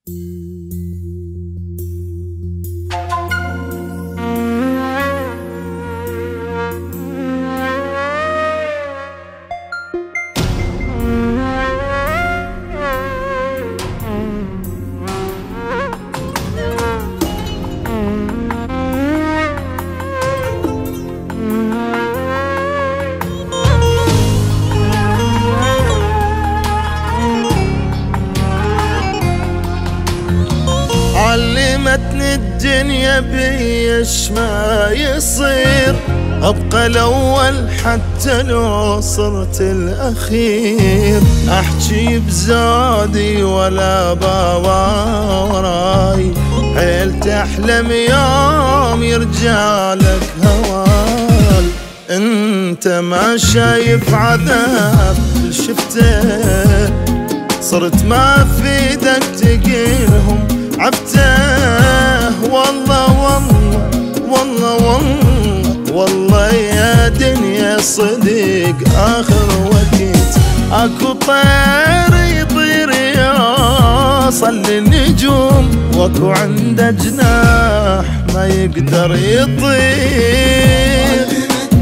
علمتني الدنيا بيش ما يصير، أبقى الأول حتى لو صرت الأخير. أحكي بزادي ولا باوراي، حيل تحلم يوم يرجع لك هوال. انت ما شايف عذاب شفته، صرت ما في ايدك تقيلهم عفته. والله والله والله والله والله يا دنيا صديق آخر وقت. اكو طير يطير يوصل للنجوم، واكو عنده جناح ما يقدر يطير.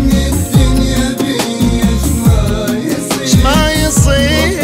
ما يصير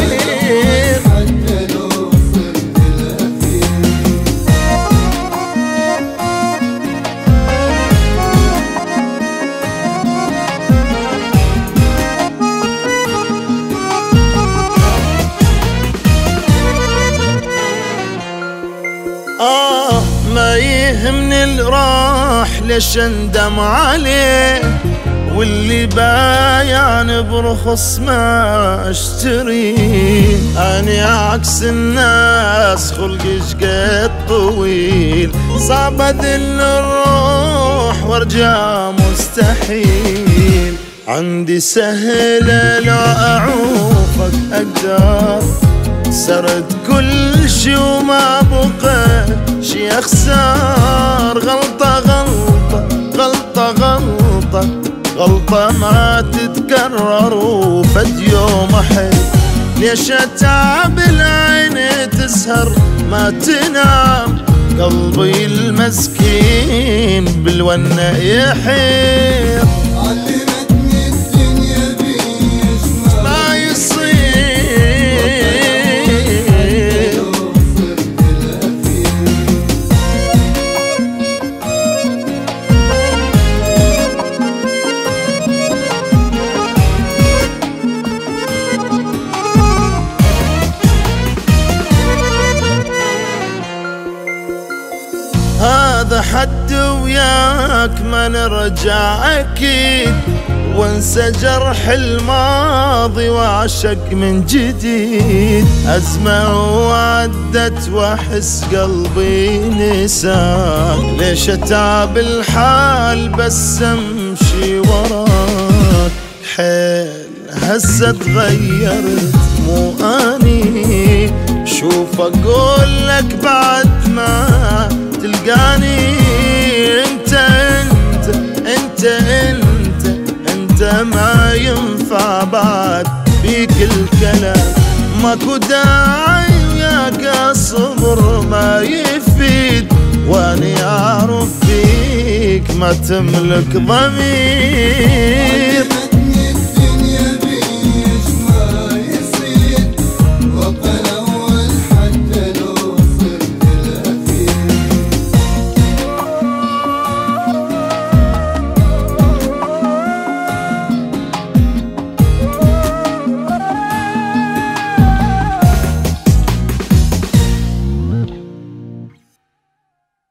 ما يهمني اللي راح ليش اندم عليه، واللي بايعن برخص ما اشتريه. أنا عكس الناس خلقي شقد طويل، صعب أذل الروح وارجع مستحيل. عندي سهلة لو أعوفك أقدر، سرد كل شي وما بقى شي أخسر. غلطة غلطة غلطة غلطة غلطة ما تتكرر، وفد يوم أحب ليش أتعب العين تسهر ما تنام. قلبي المسكين بالونة يحير. علمتني الدنيا بيش ما يصير. هذا حد وياك ما نرجع أكيد، وانسى جرح الماضي وعشق من جديد. أزمة وعدت واحس قلبي نساك، ليش أتعب الحال بس أمشي وراك. حيل هسه تغيرت مو أني، شوف أقول لك بعد ما تلقاني. انت انت انت انت انت ما ينفع بعد فيك الكلام. ماكو داعي وياك الصبر ما يفيد، واني اعرف فيك ما تملك ضمير.